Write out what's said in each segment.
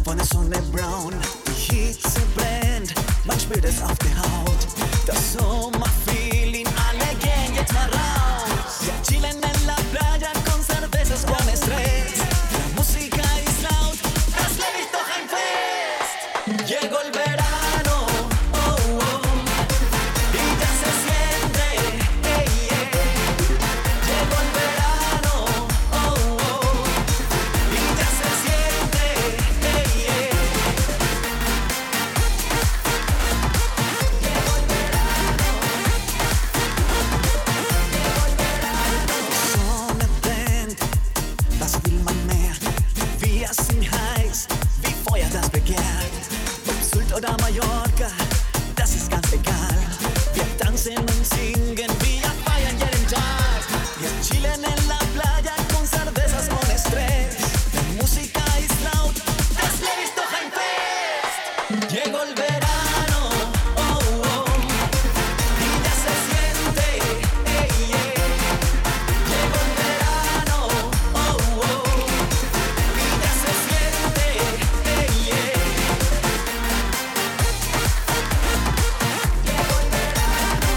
Komponist Sonne Brown. Die Hitze brennt, man spürt es auf der Haut. Das Sommerfeeling, alle gehen jetzt mal raus. Wir chillen en la playa con cervezas con estrés. La música ist laut, das Leben ist doch ein Fest. Llegó el verano, oh, oh, y ya se siente, hey, yeah. Llegó el verano, oh, oh, y ya se siente, hey, yeah. Llegó el verano, Sonne brennt, was will man mehr? Wir sind heiß, wie Feuer das begehrt. Ob Sylt oder Mallorca, das ist ganz egal. Wir tanzen und singen, wir feiern jeden Tag. Wir chillen en la playa con cervezas con estrés. La música ist laut, das Leben ist doch ein Fest. Llegó el verano, oh, oh, y ya se siente, hey, yeah. Llegó el verano, oh, oh, y ya se siente, hey, yeah. Llegó el verano,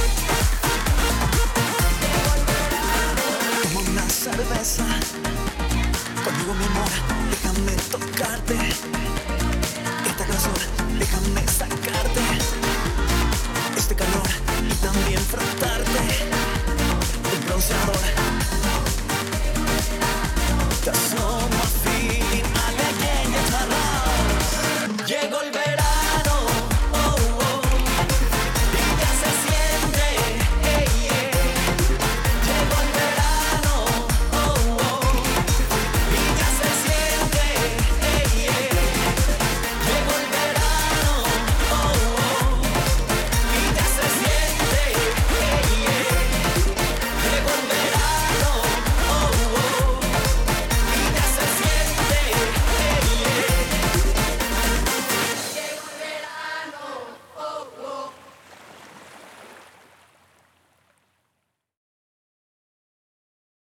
toma una cerveza, conmigo mi amor, déjame tocarte.